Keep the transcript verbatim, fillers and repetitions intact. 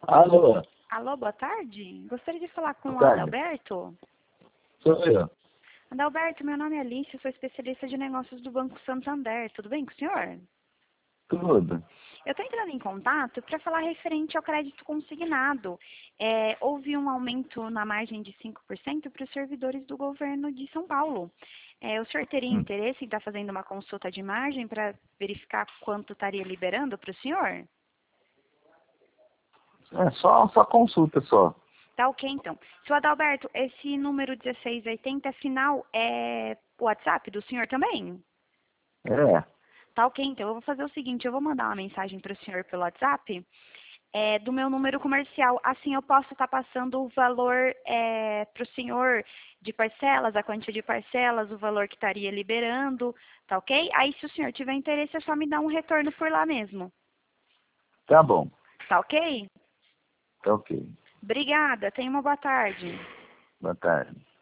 Alô, Alô, boa tarde. Gostaria de falar com boa o tarde. Adalberto. Sou eu. Adalberto, meu nome é Alice, eu sou especialista de negócios do Banco Santander. Tudo bem com o senhor? Tudo. Eu estou entrando em contato para falar referente ao crédito consignado. É, houve um aumento na margem de cinco por cento para os servidores do governo de São Paulo. É, o senhor teria Hum. interesse em estar fazendo uma consulta de margem para verificar quanto estaria liberando para o senhor? É só, só consulta só. Tá ok, então. Seu Adalberto, esse número dezesseis oitenta final é o WhatsApp do senhor também? É, Tá ok, então. Eu vou fazer o seguinte, eu vou mandar uma mensagem para o senhor pelo WhatsApp é, do meu número comercial. Assim eu posso estar passando o valor é, para o senhor de parcelas, a quantia de parcelas, o valor que estaria liberando, tá ok? Aí se o senhor tiver interesse, é só me dar um retorno por lá mesmo. tá bom. Tá ok? Tá ok. Obrigada, tenha uma boa tarde. Boa tarde.